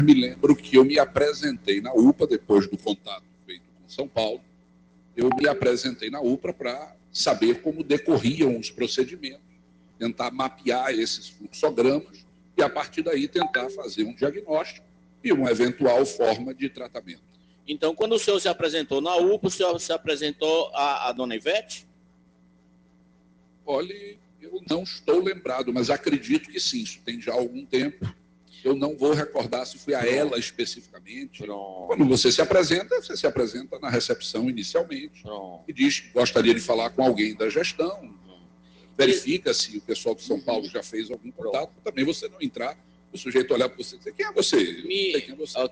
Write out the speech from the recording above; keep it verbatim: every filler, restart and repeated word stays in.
me lembro que eu me apresentei na U P A, depois do contato feito com São Paulo, eu me apresentei na U P A para saber como decorriam os procedimentos, tentar mapear esses fluxogramas e, a partir daí, tentar fazer um diagnóstico e uma eventual forma de tratamento. Então, quando o senhor se apresentou na U P A, o senhor se apresentou à, à dona Ivete? Olha, eu não estou lembrado, mas acredito que sim, isso tem já algum tempo. Eu não vou recordar se foi a Pronto. ela especificamente. Pronto. Quando você se apresenta, você se apresenta na recepção inicialmente Pronto. e diz que gostaria de falar com alguém da gestão. Pronto. Verifica se o pessoal de São Paulo já fez algum contato. Pronto. Também você não entrar, o sujeito olhar para você e dizer, quem é você? Me... Quem é você?